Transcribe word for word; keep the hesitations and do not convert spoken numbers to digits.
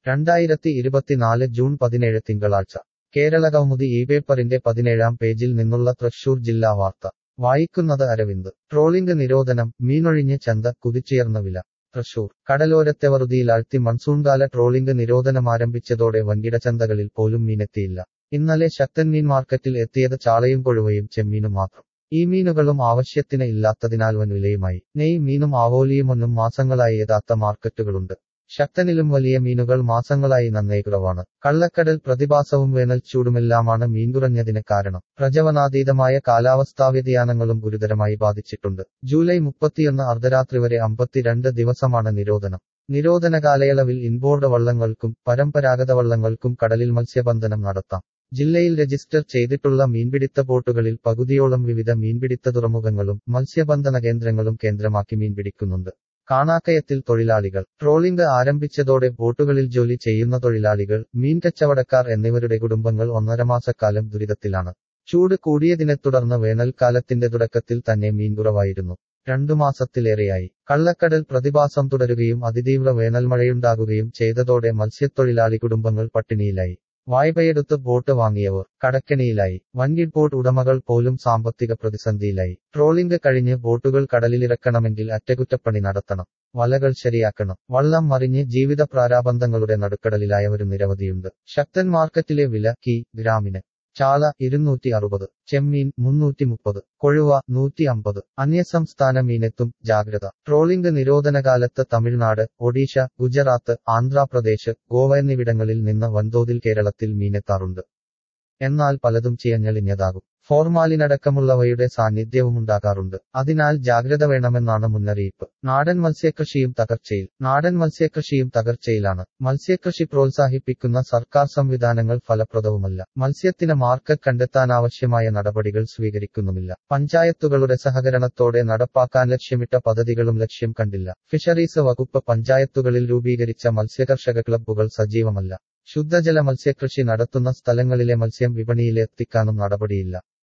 രണ്ടായിരത്തി ഇരുപത്തിനാല് ജൂൺ പതിനേഴ് തിങ്കളാഴ്ച കേരളകൗമുദി ഈ പേപ്പറിന്റെ പതിനേഴാം പേജിൽ നിന്നുള്ള തൃശൂർ ജില്ലാ വാർത്ത വായിക്കുന്നത് അരവിന്ദ്. ട്രോളിംഗ് നിരോധനം, മീനൊഴിഞ്ഞ് ചന്ത, കുതിച്ചുയർന്ന വില. തൃശൂർ കടലോരത്തെ വറുതിയിലാഴ്ത്തി മൺസൂൺകാല ട്രോളിംഗ് നിരോധനമാരംഭിച്ചതോടെ വൻകിട ചന്തകളിൽ പോലും മീനെത്തിയില്ല. ഇന്നലെ ശക്തൻ മീൻ മാർക്കറ്റിൽ എത്തിയത് ചാളയും കൊഴുവയും ചെമ്മീനും മാത്രം. ഈ മീനുകളും ആവശ്യത്തിന് ഇല്ലാത്തതിനാൽ വൻ വിലയുമായി. നെയ് മീനും ആവോലിയുമൊന്നും മാസങ്ങളായി എത്താത്ത മാർക്കറ്റുകളുണ്ട്. ശക്തനിലും വലിയ മീനുകൾ മാസങ്ങളായി നന്നേ കുറവാണ്. കള്ളക്കടൽ പ്രതിഭാസവും വേനൽച്ചൂടുമെല്ലാമാണ് മീൻ കുറഞ്ഞതിന് കാരണം. പ്രജവനാതീതമായ കാലാവസ്ഥാ വ്യതിയാനങ്ങളും ഗുരുതരമായി ബാധിച്ചിട്ടുണ്ട്. ജൂലൈ മുപ്പത്തിയൊന്ന് അർദ്ധരാത്രി വരെ അമ്പത്തിരണ്ട് ദിവസമാണ് നിരോധനം. നിരോധന കാലയളവിൽ ഇൻബോർഡ് വള്ളങ്ങൾക്കും പരമ്പരാഗത വള്ളങ്ങൾക്കും കടലിൽ മത്സ്യബന്ധനം നടത്താം. ജില്ലയിൽ രജിസ്റ്റർ ചെയ്തിട്ടുള്ള മീൻപിടിത്ത ബോട്ടുകളിൽ പകുതിയോളം വിവിധ മീൻപിടിത്ത തുറമുഖങ്ങളും മത്സ്യബന്ധന കേന്ദ്രങ്ങളും കേന്ദ്രമാക്കി മീൻപിടിക്കുന്നുണ്ട്. കാണാക്കയത്തിൽ തൊഴിലാളികൾ. ട്രോളിംഗ് ആരംഭിച്ചതോടെ ബോട്ടുകളിൽ ജോലി ചെയ്യുന്ന തൊഴിലാളികൾ, മീൻ കച്ചവടക്കാർ എന്നിവരുടെ കുടുംബങ്ങൾ ഒന്നരമാസക്കാലം ദുരിതത്തിലാണ്. ചൂട് കൂടിയതിനെ തുടർന്ന് വേനൽക്കാലത്തിന്റെ തുടക്കത്തിൽ തന്നെ മീൻ കുറവായിരുന്നു. രണ്ടു മാസത്തിലേറെയായി കള്ളക്കടൽ പ്രതിഭാസം തുടരുകയും അതിതീവ്ര വേനൽമഴയുണ്ടാകുകയും ചെയ്തതോടെ മത്സ്യത്തൊഴിലാളി കുടുംബങ്ങൾ പട്ടിണിയിലായി. വായ്പയെടുത്ത് ബോട്ട് വാങ്ങിയവർ കടക്കെണിയിലായി. വൻകിട ബോട്ട് ഉടമകൾ പോലും സാമ്പത്തിക പ്രതിസന്ധിയിലായി. ട്രോളിംഗ് കഴിഞ്ഞ് ബോട്ടുകൾ കടലിലിറക്കണമെങ്കിൽ അറ്റകുറ്റപ്പണി നടത്തണം. വലകൾ ശരിയാക്കണം. വള്ളം മറിഞ്ഞ് ജീവിത പ്രാരാബന്ധങ്ങളുടെ നടുക്കടലിലായവരും നിരവധിയുണ്ട്. ശക്തൻ മാർക്കറ്റിലെ വില: കി. ഗ്രാമിന് ചാള ഇരുന്നൂറ്റി അറുപത്, ചെമ്മീൻ മുന്നൂറ്റി മുപ്പത്, കൊഴുവ നൂറ്റി അമ്പത്. അന്യസംസ്ഥാന മീനെത്തും, ജാഗ്രത. ട്രോളിംഗ് നിരോധനകാലത്ത് തമിഴ്നാട്, ഒഡീഷ, ഗുജറാത്ത്, ആന്ധ്രാപ്രദേശ്, ഗോവ എന്നിവിടങ്ങളിൽ നിന്ന് വൻതോതിൽ കേരളത്തിൽ മീനെത്താറുണ്ട്. എന്നാൽ പലതും ചിയഞ്ഞളിഞ്ഞതാകും. ഫോർമാലിനടക്കമുള്ളവയുടെ സാന്നിധ്യവുമുണ്ടാകാറുണ്ട്. അതിനാൽ ജാഗ്രത വേണമെന്നാണ് മുന്നറിയിപ്പ്. നാടൻ മത്സ്യകൃഷിയും തകർച്ചയിൽ. നാടൻ മത്സ്യകൃഷിയും തകർച്ചയിലാണ്. മത്സ്യകൃഷി പ്രോത്സാഹിപ്പിക്കുന്ന സർക്കാർ സംവിധാനങ്ങൾ ഫലപ്രദവുമല്ല. മത്സ്യത്തിന് മാർക്കറ്റ് കണ്ടെത്താനാവശ്യമായ നടപടികൾ സ്വീകരിക്കുന്നുമില്ല. പഞ്ചായത്തുകളുടെ സഹകരണത്തോടെ നടപ്പാക്കാൻ ലക്ഷ്യമിട്ട പദ്ധതികളും ലക്ഷ്യം കണ്ടില്ല. ഫിഷറീസ് വകുപ്പ് പഞ്ചായത്തുകളിൽ രൂപീകരിച്ച മത്സ്യകർഷക ക്ലബ്ബുകൾ സജീവമല്ല. ശുദ്ധജല മത്സ്യകൃഷി നടത്തുന്ന സ്ഥലങ്ങളിലെ മത്സ്യം വിപണിയിലെത്തിക്കാനും നടപടിയില്ല.